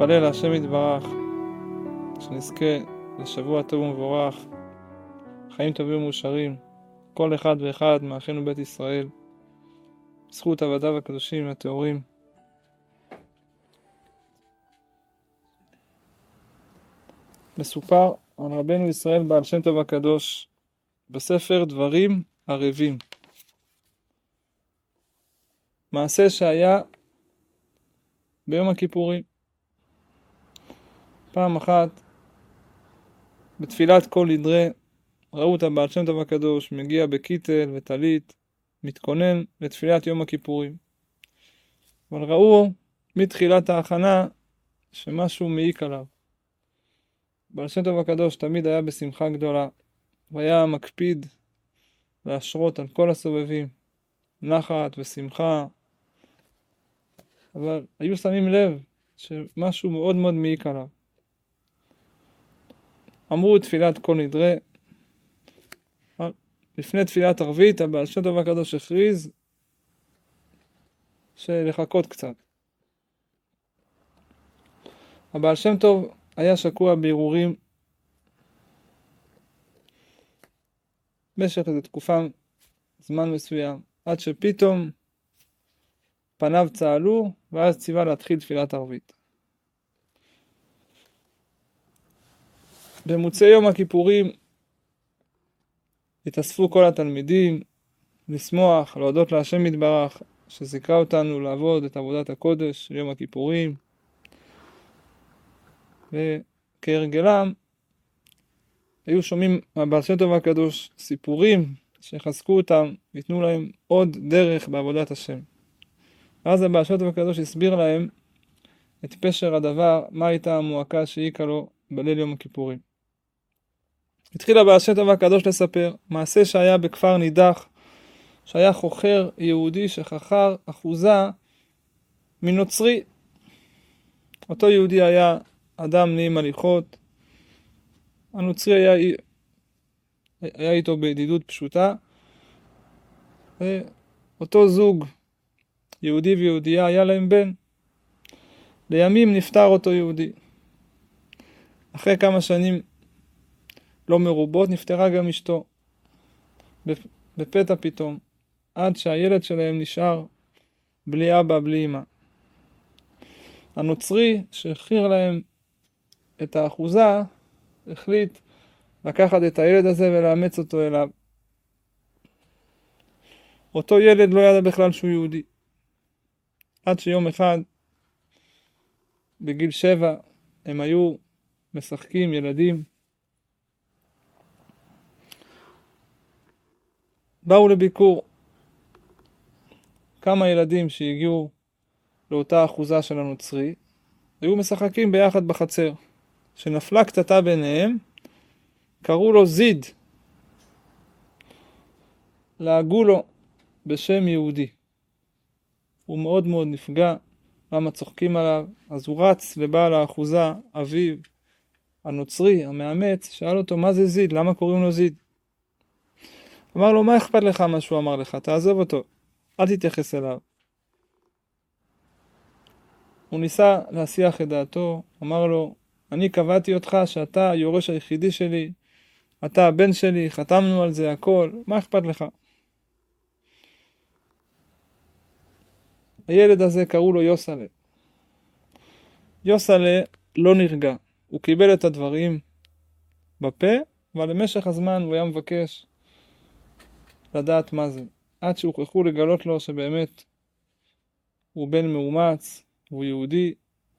נתפלל להשם יתברך, שנזכה לשבוע טוב ומבורך, חיים טובים ומאושרים, כל אחד ואחד מאחינו בית ישראל, בזכות עבדיו הקדושים והטהורים. מסופר על רבנו ישראל בעל שם טוב הקדוש בספר דברים ערבים, מעשה שהיה ביום הכיפורים. פעם אחת בתפילת כל נדרי ראו את הבעל שם טוב הקדוש מגיע בקיטל וטלית, מתכונן לתפילת יום הכיפורים, אבל ראו מתחילת ההכנה שמשהו מעיק עליו. בעל שם טוב הקדוש תמיד היה בשמחה גדולה, והיה מקפיד להשרות על כל הסובבים נחת ושמחה, אבל היו שמים לב שמשהו מאוד מאוד מעיק עליו. אמרו תפילת כל נדרי, לפני תפילת ערבית הבעל שם טוב הקדוש הכריז שלחכות קצת. הבעל שם טוב היה שקוע בהרהורים במשך איזו תקופה, זמן מסוים, עד שפתאום פניו צהלו, ואז ציווה להתחיל תפילת ערבית. במוצאי יום הכיפורים התאספו כל התלמידים לשמוח, להודות להשם יתברך שזיכה אותנו לעבוד את עבודת הקודש של יום הכיפורים, וכהרגלם היו שומעים מהבעל שם טוב הקדוש סיפורים שחזקו אותם ויתנו להם עוד דרך בעבודת השם. ואז הבעל שם טוב הקדוש הסביר להם את פשר הדבר, מה הייתה המועקה שהעיקה לו בליל יום הכיפורים. התחיל הבעל שם טוב הקדוש לספר מעשה שהיה בכפר נידח, שהיה חוכר יהודי שחכר אחוזה מנוצרי. אותו יהודי היה אדם נעים הליכות, הנוצרי היה איתו בידידות פשוטה, ואותו זוג יהודי ויהודייה היה להם בן. לימים נפטר אותו יהודי. אחרי כמה שנים לא מרובות נפטרה גם אשתו בפתע פתאום, עד שהילד שלהם נשאר בלי אבא בלי אמא. הנוצרי שהחכיר להם את האחוזה החליט לקחת את הילד הזה ולאמץ אותו אליו. אותו ילד לא ידע בכלל שהוא יהודי, עד שיום אחד בגיל 7 הם היו משחקים ילדים, באו לביקור כמה ילדים שהגיעו לאותה אחוזה של הנוצרי, היו משחקים ביחד בחצר. שנפלה קטטה ביניהם, קראו לו זיד, לעגו לו בשם יהודי. הוא מאוד מאוד נפגע, למה צוחקים עליו, אז הוא רץ לבעל האחוזה, אביו הנוצרי המאמץ, שאל אותו מה זה זיד, למה קוראים לו זיד? אמר לו מה אכפת לך מה שהוא אמר לך, תעזוב אותו, אל תתייחס אליו. הוא ניסה להסיח את דעתו, אמר לו אני קבעתי אותך שאתה היורש היחידי שלי, אתה הבן שלי, חתמנו על זה הכל, מה אכפת לך? הילד הזה קראו לו יוסלה. יוסלה לא נרגע, הוא קיבל את הדברים בפה, אבל למשך הזמן הוא היה מבקש לדעת מה זה, עד שהוכרחו לגלות לו שבאמת הוא בן מאומץ, הוא יהודי.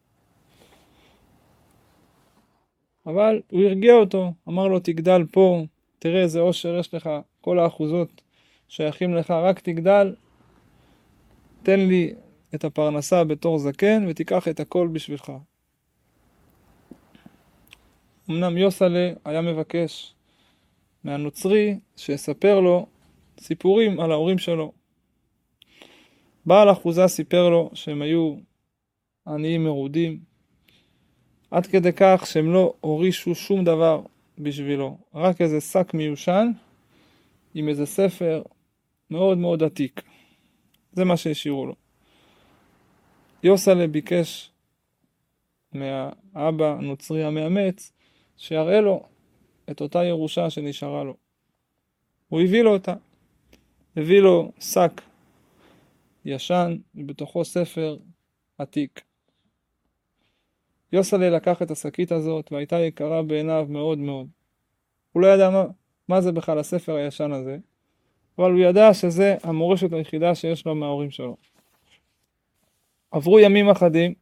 אבל הוא הרגיע אותו, אמר לו תגדל פה, תראה איזה אושר יש לך, כל האחוזות שייכים לך, רק תגדל, תן לי את הפרנסה בתור זקן ותיקח את הכל בשבילך. אמנם יוסלה היה מבקש מהנוצרי שיספר לו סיפורים על ההורים שלו. בעל אחוזה סיפר לו שהם היו עניים מרודים, עד כדי כך שהם לא הורישו שום דבר בשבילו, רק איזה שק מיושן עם איזה ספר מאוד מאוד עתיק. זה מה שהשאירו לו. יוסלה ביקש מהאבא הנוצרי המאמץ, שיראה לו את אותה ירושה שנשארה לו. הוא הביא לו אותה. הביא לו שק ישן, ובתוכו ספר עתיק. יוסלה לקח את השקית הזאת, והייתה יקרה בעיניו מאוד מאוד. הוא לא ידע מה זה בכלל הספר הישן הזה, אבל הוא ידע שזה המורשת היחידה שיש לו מההורים שלו. עברו ימים אחדים,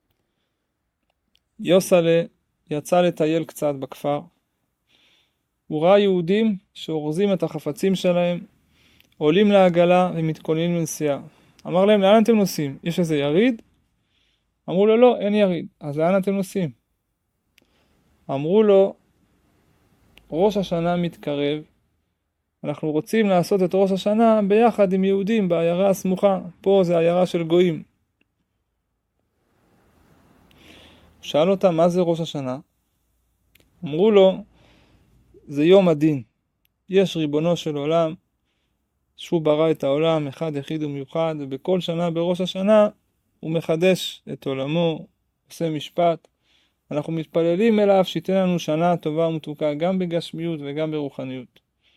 יוסלה יצא לטייל קצת בכפר. הוא ראה יהודים שאורזים את החפצים שלהם, עולים לעגלה ומתכוננים לנסיעה. אמר להם, לאן אתם נוסעים? יש איזה יריד? אמרו לו, לא, אין יריד. אז לאן אתם נוסעים? אמרו לו, ראש השנה מתקרב, אנחנו רוצים לעשות את ראש השנה ביחד עם יהודים בעיירה הסמוכה. פה זה עיירה של גויים. הוא שאל אותם, מה זה ראש השנה? אמרו לו, זה יום הדין. יש ריבונו של עולם, שהוא ברא את העולם, אחד יחיד ומיוחד, ובכל שנה בראש השנה הוא מחדש את עולמו, עושה משפט. אנחנו מתפללים אליו שייתן לנו שנה טובה ומתוקה, גם בגשמיות וגם ברוחניות.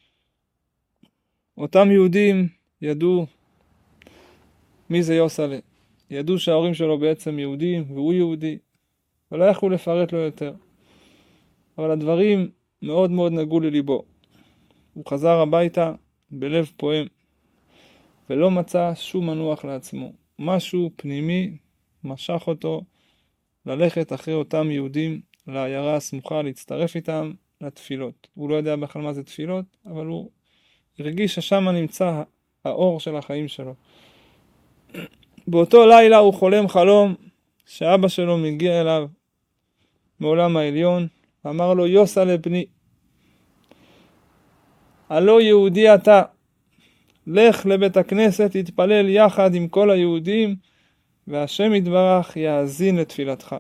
אותם יהודים ידעו מי זה יוסלה. ידעו שההורים שלו בעצם יהודים והוא יהודי, ולא יכלו לפרט לו יותר. אבל הדברים מאוד מאוד נגעו לליבו. הוא חזר הביתה בלב פועם, ולא מצא שום מנוח לעצמו. משהו פנימי משך אותו ללכת אחרי אותם יהודים לעיירה הסמוכה, להצטרף איתם לתפילות. הוא לא יודע בכלל מה זה תפילות, אבל הוא הרגיש ששם נמצא האור של החיים שלו. באותו לילה הוא חולם חלום שאבא שלו מגיע אליו מעולם העליון, אמר לו, יוסלה בני, הלא יהודי אתה, לך לבית הכנסת, תתפלל יחד עם כל היהודים, והשם יתברך יאזין לתפילתך.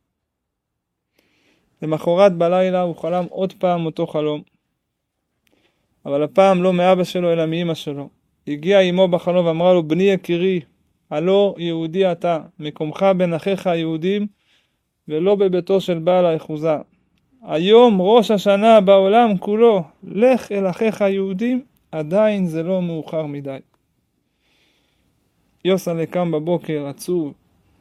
למחרת בלילה הוא חלם עוד פעם אותו חלום, אבל הפעם לא מאבא שלו אלא מאמא שלו. הגיעה אמו בחלום ואמרה לו, בני יקירי, הלא יהודי אתה, מקומך בין אחיך היהודים, ולא בביתו של בעל האחוזה. היום ראש השנה בעולם כולו, לך אל אחיך היהודים, עדיין זה לא מאוחר מדי. יוסלה קם בבוקר עצוב,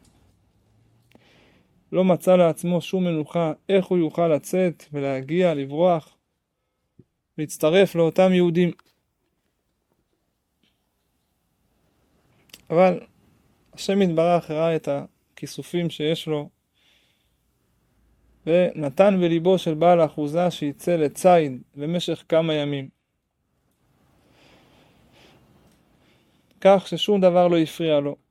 לא מצא לעצמו שום מנוחה, איך הוא יוכל לצאת ולהגיע, לברוח, להצטרף לאותם יהודים. אבל השם יתברך ראה את הכיסופים שיש לו, ונתן בליבו של בעל האחוזה שיצא לציד במשך כמה ימים. כך ששום דבר לא הפריע לו.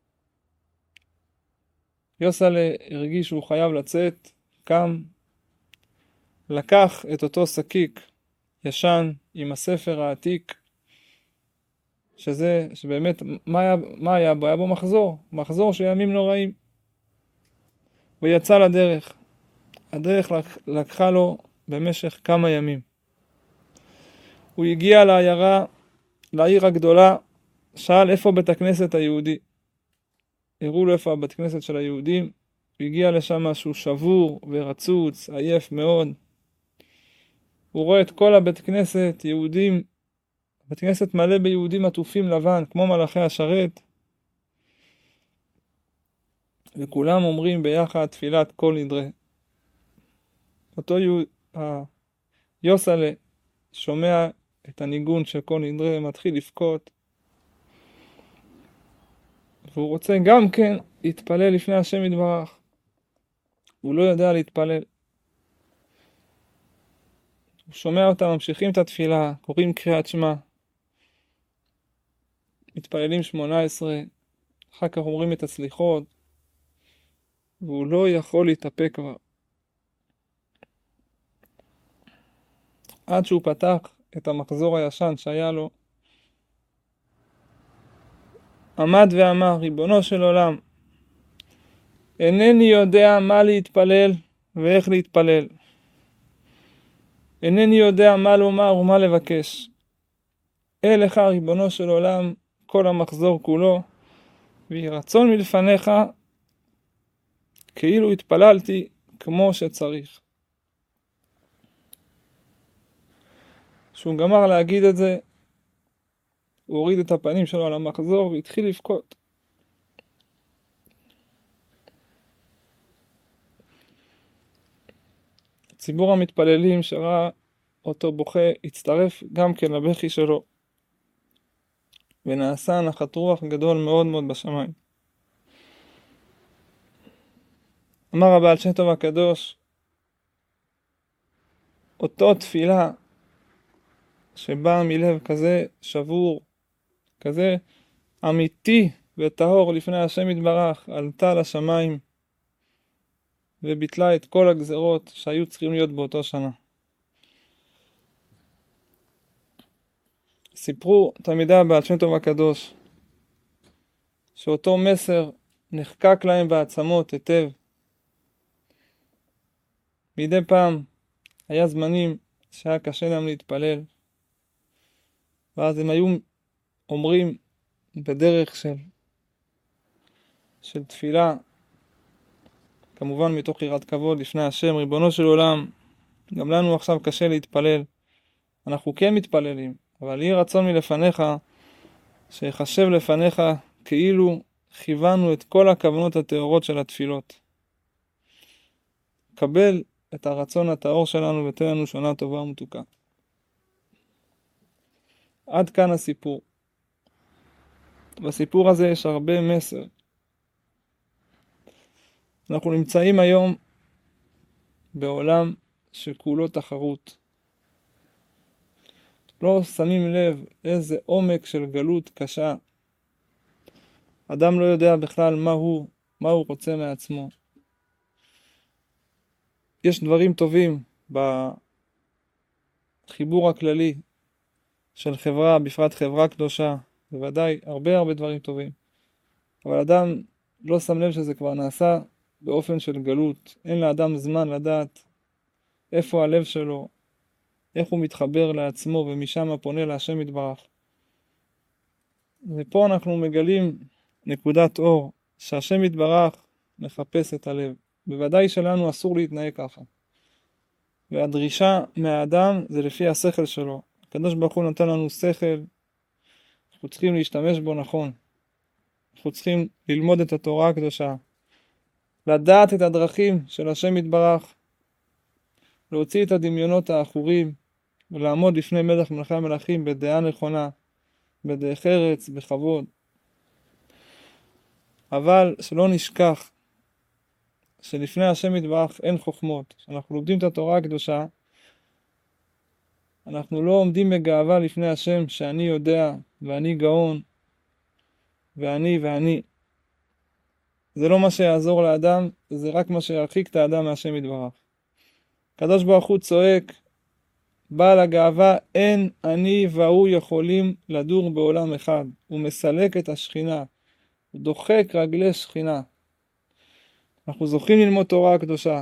יוסלה הרגיש שהוא חייב לצאת, קם, לקח את אותו שקיק ישן עם הספר העתיק, שבאמת, מה היה בו? היה בו מחזור של ימים נוראים. ויצא לדרך. הדרך לקחה לו במשך כמה ימים. הוא הגיע לעיר הגדולה, שאל איפה בית הכנסת היהודי. הראו לו איפה בית הכנסת של היהודים. הוא הגיע לשם משהו שבור ורצוץ, עייף מאוד. הוא רואה את כל הבית כנסת, יהודים, בית כנסת מלא ביהודים עטופים לבן, כמו מלאכי השרת. וכולם אומרים ביחד תפילת כל נדרי. אותו יוסלה שומע את הניגון של כל נדרי ומתחיל לבכות. והוא רוצה גם כן להתפלל לפני השם יתברך. הוא לא יודע להתפלל. הוא שומע אותם, ממשיכים את התפילה, קוראים קריאת שמע. מתפללים 18, אחר כך אומרים את הסליחות, והוא לא יכול להתאפק כבר. עד שהוא פתח את המחזור הישן שהיה לו, עמד ואמר, ריבונו של עולם, אינני יודע מה להתפלל ואיך להתפלל. אינני יודע מה לומר ומה לבקש. אליך ריבונו של עולם כל המחזור כולו, ויהי רצון מלפניך כאילו התפללתי כמו שצריך. כשהוא גמר להגיד את זה, הוא הוריד את הפנים שלו על המחזור והתחיל לבכות. ציבור המתפללים שראה אותו בוכה הצטרף גם כן לבכי שלו, ונעשה נחת רוח גדול מאוד מאוד בשמיים. אמר הבעל שם טוב הקדוש, אותו תפילה שבאה מלב כזה שבור, כזה אמיתי וטהור לפני השם יתברך, עלתה לשמיים וביטלה את כל הגזרות שהיו צריכים להיות באותו שנה. סיפרו תלמידי הבעל שם טוב הקדוש שאותו מסר נחקק להם בעצמות היטב. מדי פעם היה זמנים שהיה קשה להם להתפלל, ואז הם היו אומרים בדרך של תפילה, כמובן מתוך יראת כבוד לפני השם, ריבונו של עולם, גם לנו עכשיו קשה להתפלל, אנחנו כן מתפללים, אבל יהי רצון מלפניך שיחשב לפניך כאילו כיוונו את כל הכוונות הטהורות של התפילות. קבל את הרצון הטהור שלנו ותן לנו שנה טובה ומתוקה. עד כאן הסיפור. בסיפור הזה יש הרבה מסר. אנחנו נמצאים היום בעולם שכולו תחרות. לא שמים לב איזה עומק של גלות קשה. אדם לא יודע בכלל מה הוא רוצה מעצמו. יש דברים טובים בחיבור הכללי של חברה, בפרט חברה קדושה, בוודאי הרבה דברים טובים. אבל אדם לא שם לב שזה כבר נעשה באופן של גלות. אין לאדם זמן לדעת איפה הלב שלו, איך הוא מתחבר לעצמו, ומשם פונה להשם יתברך. ופה אנחנו מגלים נקודת אור, שהשם יתברך מחפש את הלב. בוודאי שלנו אסור להתנהג ככה. והדרישה מהאדם זה לפי השכל שלו. הקדוש ברוך הוא נתן לנו שכל, אנחנו צריכים להשתמש בו נכון. אנחנו צריכים ללמוד את התורה הקדושה, לדעת את הדרכים של השם יתברך, להוציא את הדמיונות האחורים, ולעמוד לפני מלך מלכי המלכים בדעה נכונה, בדרך ארץ, בכבוד. אבל שלא נשכח שלפני השם יתברך אין חוכמות. כשאנחנו לומדים את התורה הקדושה, אנחנו לא עומדים בגאווה לפני השם שאני יודע ואני גאון ואני. זה לא מה שיעזור לאדם, זה רק מה שירחיק את האדם מהשם יתברך. הקדוש ברוך הוא צועק, בעל הגאווה, אין אני והוא יכולים לדור בעולם אחד. הוא מסלק את השכינה, הוא דוחק רגלי שכינה. אנחנו זוכים ללמוד תורה הקדושה.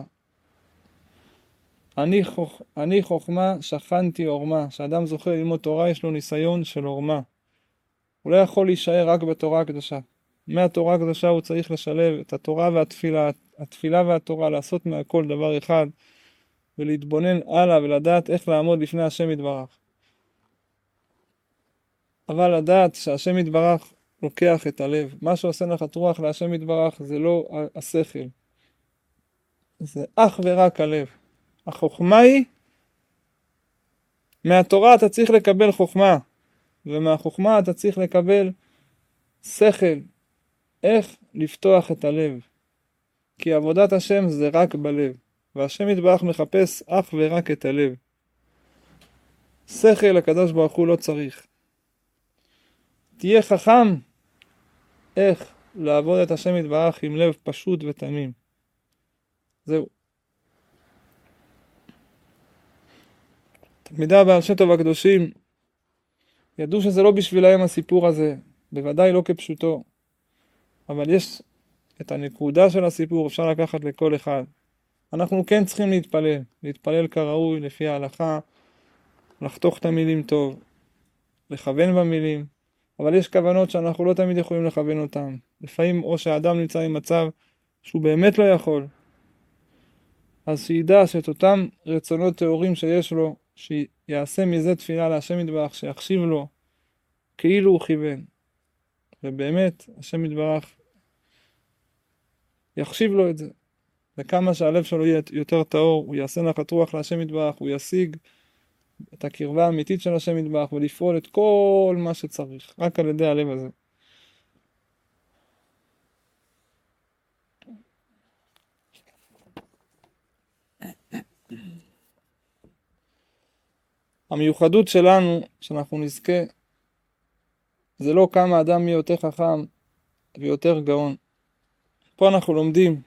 אני חוכמה, שכנתי עורמה. כשאדם זוכה ללמוד תורה, יש לו ניסיון של עורמה. הוא לא יכול להישאר רק בתורה הקדושה. מהתורה הקדושה הוא צריך לשלב את התורה והתפילה, התפילה והתורה, לעשות מהכל דבר אחד, ולהתבונן הלאה ולדעת איך לעמוד לפני השם יתברך. אבל לדעת שהשם יתברך לוקח את הלב. מה שעושה נחת רוח להשם יתברך זה לא השכל. זה אך ורק הלב. החוכמה היא, מהתורה אתה צריך לקבל חוכמה, ומהחוכמה אתה צריך לקבל שכל, איך לפתוח את הלב. כי עבודת השם זה רק בלב, והשם יתברך מחפש אך ורק את הלב. שכל הקדוש ברוך הוא לא צריך. תהיה חכם איך לעבוד את השם יתברך עם לב פשוט ותמים. זהו. תלמידי הבעל שם טוב הקדושים ידעו שזה לא בשבילם הסיפור הזה, בוודאי לא כפשוטו, אבל יש את הנקודה של הסיפור, אפשר לקחת לכל אחד. אנחנו כן צריכים להתפלל כראוי לפי ההלכה, לחתוך את המילים טוב, לכוון במילים, אבל יש כוונות שאנחנו לא תמיד יכולים לכוון אותם. לפעמים או שהאדם נמצא במצב שהוא באמת לא יכול, אז שידע שאת אותם רצונות טהורים שיש לו, שיעשה מזה תפילה להשם יתברך, שיחשיב לו כאילו הוא כיוון. ובאמת, השם יתברך יחשיב לו את זה. וכמה שהלב שלו יהיה יותר טהור, הוא יעשה נחת רוח להשם יתברך, הוא ישיג את הקרבה האמיתית של השם יתברך, ולפעול את כל מה שצריך, רק על ידי הלב הזה. המיוחדות שלנו, שאנחנו נזכה, זה לא כמה אדם יהיה יותר חכם ויותר גאון. פה אנחנו לומדים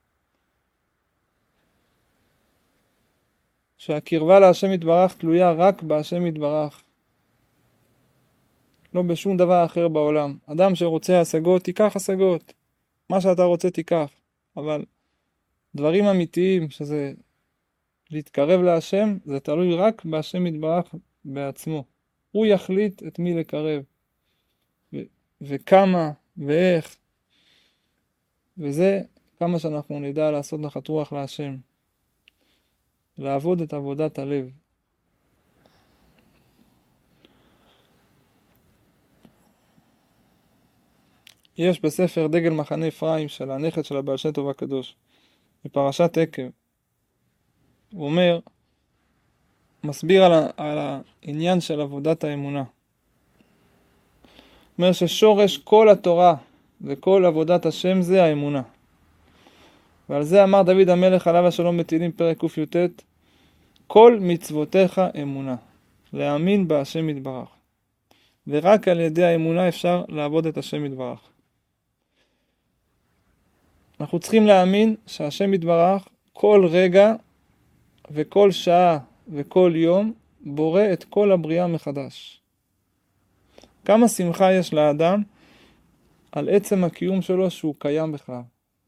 שהקרבה להשם יתברך תלויה רק בהשם יתברך, לא בשום דבר אחר בעולם. אדם שרוצה השגות, תיקח השגות. מה שאתה רוצה תיקח. אבל דברים אמיתיים, שזה להתקרב להשם, זה תלוי רק בהשם יתברך בעצמו. הוא יחליט את מי לקרב, וכמה, ואיך. וזה כמה שאנחנו נדע לעשות נחת רוח להשם. לעבוד את עבודת הלב. יש בספר דגל מחנה אפרים של הנכד של הבעל שם טוב הקדוש, בפרשת עקב, הוא אומר, מסביר על העניין של עבודת האמונה. הוא אומר ששורש כל התורה וכל עבודת השם זה האמונה. ועל זה אמר דוד המלך עליו השלום בתהילים פרק קי"ט, כל מצוותיך אמונה, להאמין בהשם יתברך. ורק על ידי האמונה אפשר לעבוד את השם יתברך. אנחנו צריכים להאמין שהשם יתברך כל רגע וכל שעה וכל יום בורא את כל הבריאה מחדש. כמה שמחה יש לאדם על עצם הקיום שלו שהוא קיים בכלל.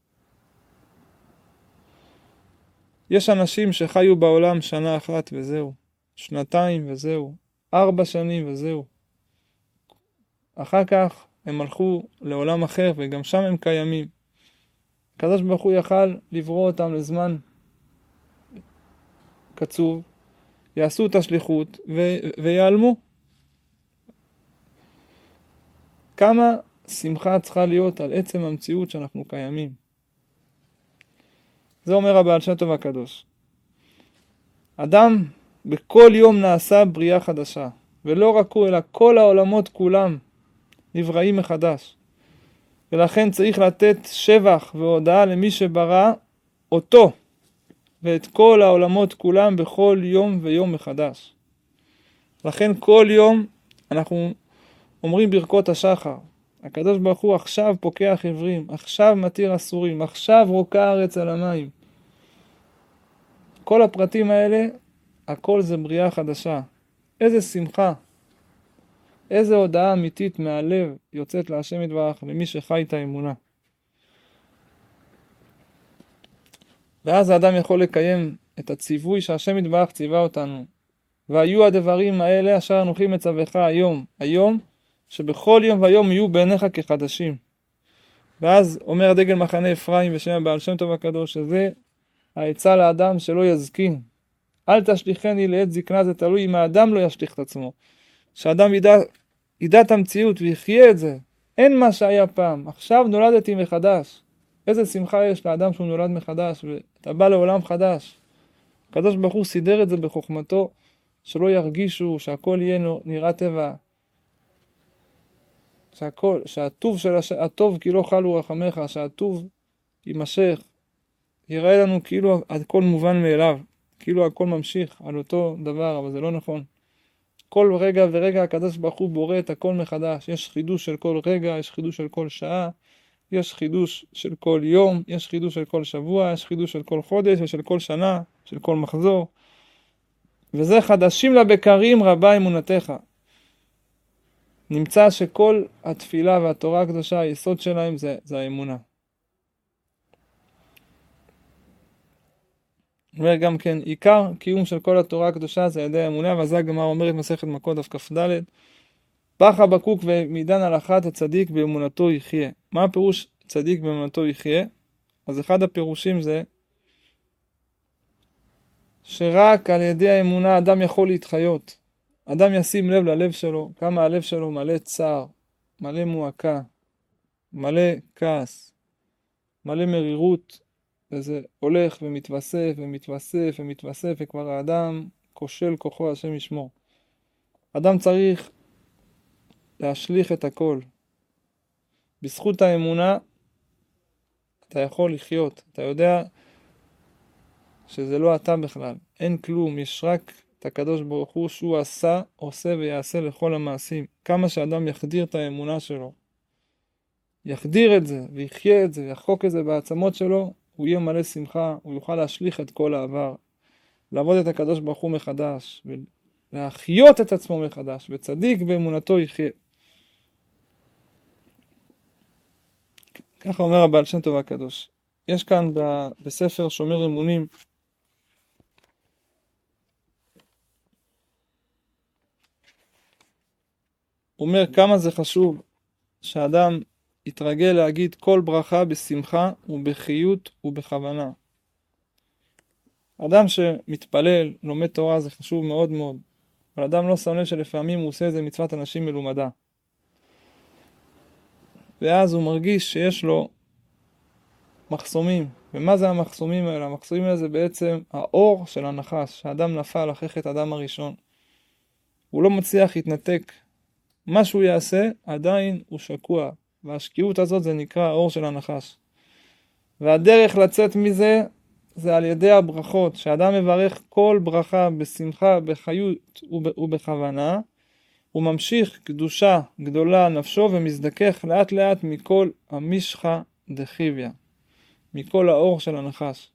יש אנשים שחיו בעולם שנה אחת וזהו, שנתיים וזהו, 4 שנים וזהו. אחר כך הם הלכו לעולם אחר וגם שם הם קיימים. הקדוש ברוך הוא יכל לברוא אותם לזמן קצוב, יעשו את השליחות ויעלמו. כמה שמחה צריכה להיות על עצם המציאות שאנחנו קיימים. זה אומר הבעל שם טוב הקדוש. אדם בכל יום נעשה בריאה חדשה, ולא רק הוא אלא כל העולמות כולם נבראים מחדש. ולכן צריך לתת שבח והודעה למי שברא אותו ואת כל העולמות כולם בכל יום ויום מחדש. לכן כל יום אנחנו אומרים ברכות השחר. הקדוש ברוך הוא עכשיו פוקח עברים, עכשיו מתיר אסורים, עכשיו רוקה הארץ על המים. כל הפרטים האלה, הכל זה בריאה חדשה. איזה שמחה, איזה הודעה אמיתית מהלב יוצאת להשם יתברך למי שחי את האמונה. ואז האדם יכול לקיים את הציווי שהשם יתברך ציווה אותנו. והיו הדברים האלה אשר אנוכי מצווך היום שבכל יום ויום יהיו בעיניך כחדשים. ואז אומר דגל מחנה אפרים בשם הבעל שם טוב הקדוש, שזה העצה לאדם שלא יזקין. אל תשליכני לעת זקנה, זה תלוי אם האדם לא ישליך את עצמו. שהאדם ידע את המציאות ויחיה את זה. אין מה שהיה פעם, עכשיו נולדתי מחדש. איזה שמחה יש לאדם שהוא נולד מחדש ואתה בא לעולם חדש. הקדוש ברוך הוא סידר את זה בחוכמתו, שלא ירגישו שהכל יהיה נראה טבע. שהטוב של הטוב כי לא חלו רחמך, שהטוב יימשך. יראה לנו כאילו הכל מובן מאליו, כאילו הכל ממשיך על אותו דבר, אבל זה לא נכון. כל רגע ורגע הקדוש ברוך הוא בורא את הכל מחדש. יש חידוש של כל רגע, יש חידוש של כל שעה, יש חידוש של כל יום, יש חידוש של כל שבוע, יש חידוש של כל חודש ושל כל שנה, של כל מחזור. וזה חדשים לבקרים רבה אמונתך. נמצא שכל התפילה והתורה הקדושה, היסוד שלהם זה האמונה. אומר גם כן, עיקר קיום של כל התורה הקדושה זה ידי האמונה, וזה הגמרא אומרת מסכת מכות דף כ"ד, פח הבקוק ומידן הלכת הצדיק באמונתו יחיה. מה הפירוש צדיק באמונתו יחיה? אז אחד הפירושים זה שרק על ידי האמונה אדם יכול להתחיות. אדם ישים לב ללב שלו, כמה הלב שלו מלא צער, מלא מועקה, מלא כעס, מלא מרירות, וזה הולך ומתווסף ומתווסף ומתווסף, וכבר האדם כושל כוחו, השם ישמור. אדם צריך להשליך את הכל. בזכות האמונה אתה יכול לחיות, אתה יודע שזה לא אתה בכלל, אין כלום, יש רק את הקדוש ברוך הוא שהוא עשה, עושה ויעשה לכל המעשים. כמה שאדם יחדיר את האמונה שלו, יחדיר את זה ויחיה את זה ויחקוק את זה בעצמות שלו, הוא יהיה מלא שמחה, הוא יוכל להשליך את כל העבר, לעבוד את הקדוש ברוך הוא מחדש, ולהחיות את עצמו מחדש, וצדיק באמונתו יחיה. ככה אומר הבעל שם טוב הקדוש. יש כאן בספר שומר אמונים, הוא אומר כמה זה חשוב שאדם יתרגל להגיד כל ברכה בשמחה ובחיות ובכוונה. אדם שמתפלל, לומד תורה, זה חשוב מאוד מאוד. אבל אדם לא שם לב שלפעמים הוא עושה איזה מצוות אנשים מלומדה. ואז הוא מרגיש שיש לו מחסומים. ומה זה המחסומים האלה? המחסומים האלה זה בעצם האור של הנחש, שהאדם נפל אחרי חטא האדם הראשון. הוא לא מצליח להתנתק. מה שהוא יעשה, עדיין הוא שקוע. והשקיעות הזאת זה נקרא האור של הנחש. והדרך לצאת מזה, זה על ידי הברכות, שאדם מברך כל ברכה בשמחה, בחיות ובכוונה, הוא ממשיך קדושה גדולה נפשו ומזדכך לאט לאט מכל המשחה דחיביה, מכל האור של הנחש.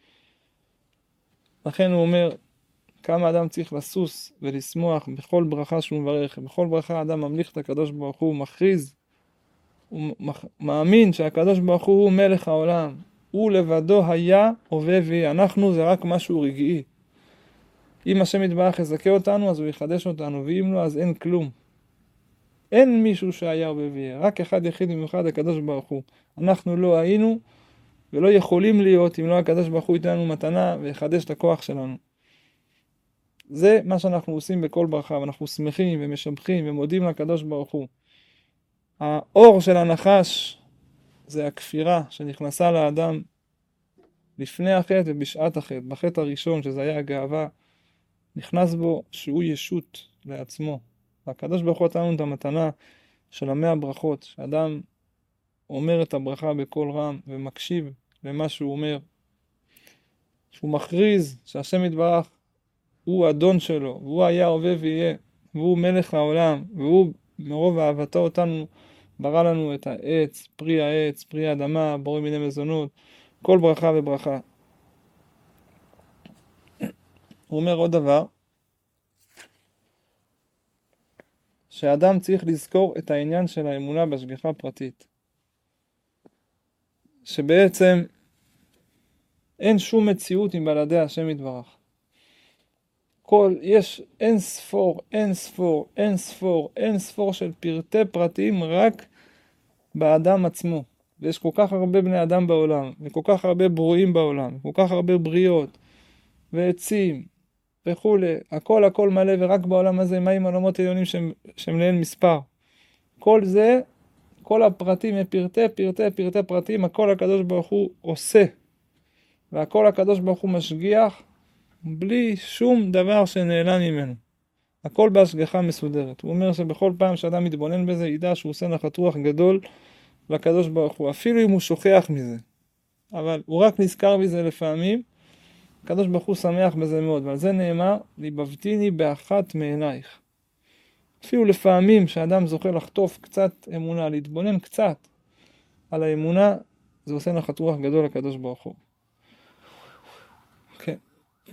לכן הוא אומר, כמה אדם צריך לסוס ולשמוח בכל ברכה שהוא מברך. בכל ברכה אדם ממליך את הקדוש ברוך הוא, מכריז, הוא מאמין שהקדוש ברוך הוא מלך העולם. הוא לבדו היה, הווה ויהיה. אנחנו זה רק משהו רגעי. אם השם יתברך יזכה אותנו, אז הוא יחדש אותנו, ואם לא, אז אין כלום. אין מישהו שהיה הווה ויהיה. רק אחד יחיד במיוחד, הקדוש ברוך הוא. אנחנו לא היינו ולא יכולים להיות אם לא הקדוש ברוך הוא ייתן לנו מתנה ויחדש את הכוח שלנו. זה מה שאנחנו עושים בכל ברכה, ואנחנו שמחים ומשבחים ומודים לקדוש ברוך הוא. האור של הנחש זה הכפירה שנכנסה לאדם לפני החטא ובשעת החטא. בחטא הראשון, שזה היה הגאווה, נכנס בו שהוא ישות לעצמו. והקדוש ברוך הוא נתן לנו את המתנה של 100 ברכות, שאדם אומר את הברכה בקול רם ומקשיב למה שהוא אומר, שהוא מכריז שהשם יתברך הוא אדון שלו, והוא היה הווה ויהיה, והוא מלך העולם, והוא מרוב אהבתו אותנו ברא לנו את העץ, פרי העץ, פרי האדמה, בורא מיני מזונות, כל ברכה וברכה. הוא אומר עוד דבר, שאדם צריך לזכור את העניין של האמונה בהשגחה פרטית. שבעצם אין שום מציאות עם בלעדי השם יתברך. יש אין ספור של פרטי פרטים רק באדם עצמו. ויש כל כך הרבה בני אדם בעולם, וכל כך הרבה ברואים בעולם, וכל כך הרבה בריאות, ועצים, וכו'. הכל מלא, ורק בעולם הזה, מה עם עולמות עליונים שהם לאין מספר. כל זה, כל הפרטים הם פרטי פרטים, הכל הקדוש ברוך הוא עושה. והכל הקדוש ברוך הוא משגיח, בלי שום דבר שנעלם ממנו. הכל בהשגחה מסודרת. הוא אומר שבכל פעם שאדם מתבונן בזה, ידע שהוא עושה נחת רוח גדול לקדוש ברוך הוא, אפילו אם הוא שוכח מזה. אבל הוא רק נזכר בזה לפעמים, הקדוש ברוך הוא שמח בזה מאוד, ועל זה נאמר, ליבבתיני באחת מעינייך. אפילו לפעמים שאדם זוכה לחטוף קצת אמונה, להתבונן קצת על האמונה, זה עושה נחת רוח גדול לקדוש ברוך הוא. כן.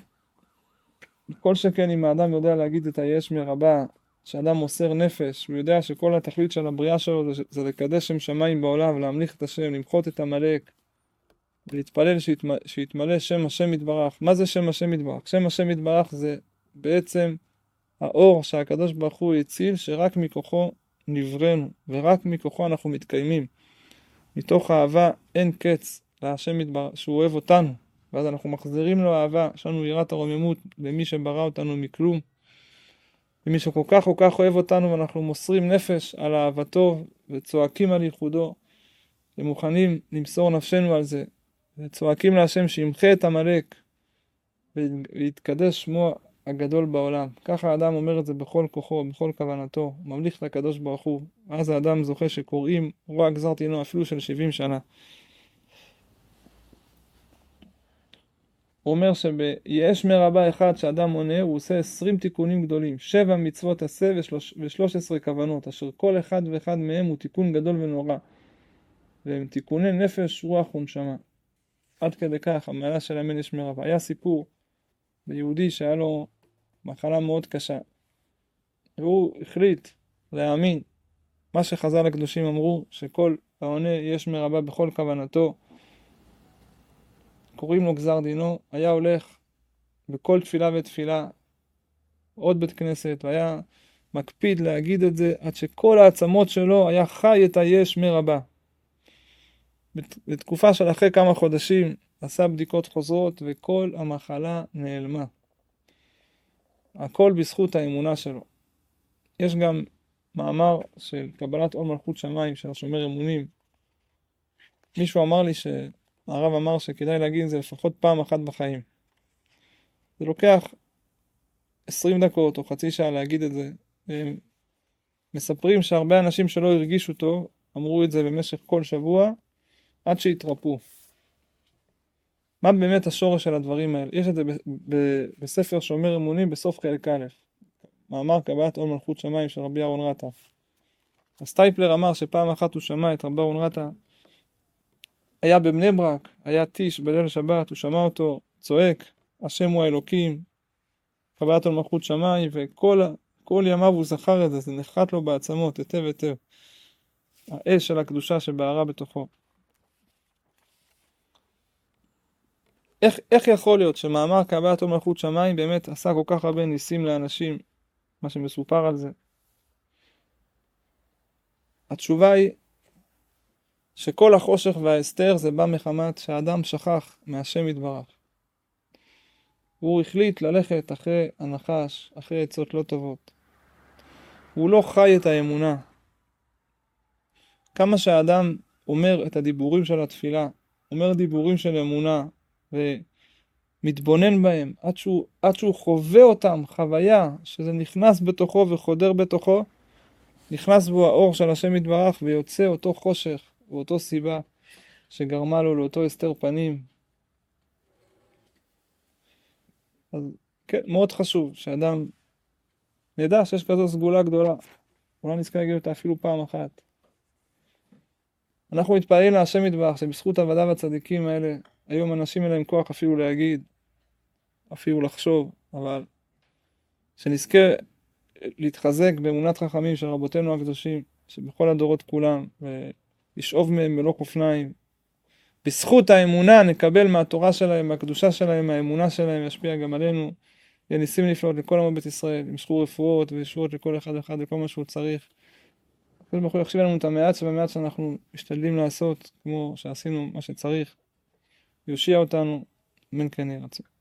כל שכן אם האדם יודע להגיד את היש מרבה, שאדם מוסר נפש, הוא יודע שכל התכלית של הבריאה שלו זה לקדש שם שמיים בעולם, ולהמליך את השם, למחות את המלאק, ולהתפלל שיתמלא שם השם יתברך. מה זה שם השם יתברך? שם השם יתברך זה בעצם האור שהקדוש ברוך הוא הציל, שרק מכוחו נבראנו, ורק מכוחו אנחנו מתקיימים. מתוך אהבה אין קץ להשם יתברך, שהוא אוהב אותנו. ואז אנחנו מחזירים לו אהבה, יש לנו יראת הרוממות למי שברא אותנו מכלום, למי שכל כך כל כך אוהב אותנו, ואנחנו מוסרים נפש על אהבתו וצועקים על ייחודו, ומוכנים למסור נפשנו על זה, וצועקים להשם שימחה את עמלק ויתקדש שמו הגדול בעולם. ככה האדם אומר את זה בכל כוחו, בכל כוונתו, ממליך את הקדוש ברוך הוא. אז האדם זוכה שקוראים רוע גזר דינו אפילו של 70 שנה. הוא אומר שביש מרבה אחד שאדם עונה, הוא עושה 20 תיקונים גדולים, 7 מצוות עשה ו13 כוונות, אשר כל אחד ואחד מהם הוא תיקון גדול ונורא, והם תיקוני נפש, רוח ונשמה. עד כדי כך, המעלה של אמן יש מרבה. היה סיפור ביהודי שהיה לו מחלה מאוד קשה, והוא החליט להאמין מה שחז"ל הקדושים אמרו, שכל העונה יש מרבה בכל כוונתו, קוראים לו גזר דינו. היה הולך בכל תפילה ותפילה, עוד בית כנסת, והיה מקפיד להגיד את זה, עד שכל העצמות שלו היה חי את היש מרבה. בתקופה של אחרי כמה חודשים עשה בדיקות חוזרות, וכל המחלה נעלמה. הכל בזכות האמונה שלו. יש גם מאמר של קבלת עול מלכות שמיים של השומר אמונים. מישהו אמר לי הרב אמר שכדאי להגיד את זה לפחות פעם אחת בחיים. זה לוקח 20 דקות או חצי שעה להגיד את זה. מספרים שהרבה אנשים שלא הרגישו טוב, אמרו את זה במשך כל שבוע, עד שהתרפו. מה באמת השורש של הדברים האלה? יש את זה בספר שומר אמונים בסוף חלק א', מאמר קבלת עול מלכות שמיים של רבי אהרון רטה. הסטייפלר אמר שפעם אחת הוא שמע את רבי אהרון רטה, היה בבני ברק, היה טיש בליל שבת, הוא שמע אותו צועק, השם הוא האלוקים, קבלת עול מלכות שמיים, וכל ימיו הוא זכר את זה, זה נחת לו בעצמות, היטב היטב. האש של הקדושה שבערה בתוכו. איך יכול להיות שמאמר קבלת עול מלכות שמיים באמת עשה כל כך הרבה ניסים לאנשים, מה שמסופר על זה? התשובה היא שכל החושך וההסתר זה בא מחמת שהאדם שכח מהשם יתברך. הוא החליט ללכת אחרי הנחש, אחרי עצות לא טובות. הוא לא חי את האמונה. כמה שהאדם אומר את הדיבורים של התפילה, אומר דיבורים של אמונה, ומתבונן בהם, עד שהוא חווה אותם, חוויה, שזה נכנס בתוכו וחודר בתוכו, נכנס בו האור של השם יתברך, ויוצא אותו חושך, ואותו סיבה, שגרמה לו לאותו הסתר פנים. אז כן, מאוד חשוב שאדם ידע שיש כזו סגולה גדולה. אולי נזכה להגיד אותה אפילו פעם אחת. אנחנו מתפעלים להשם יתברך שבזכות עבדיו הצדיקים האלה, היום אנשים אין להם כוח אפילו להגיד, אפילו לחשוב, אבל שנזכה להתחזק באמונת חכמים של רבותינו הקדושים, שבכל הדורות כולם, ולשאוב מהם מלוא כופניים. בזכות האמונה נקבל מהתורה שלהם, מהקדושה שלהם, מהאמונה שלהם, ישפיע גם עלינו. יהיה ניסים נפלאות לכל עמו בית ישראל, ימשכו רפואות וישועות לכל אחד ואחד וכל מה שהוא צריך. הקדוש ברוך הוא יחשיב לנו את המעט שבמעט שאנחנו משתדלים לעשות, כמו שעשינו מה שצריך. יושיע אותנו, אמן כן יהי רצון.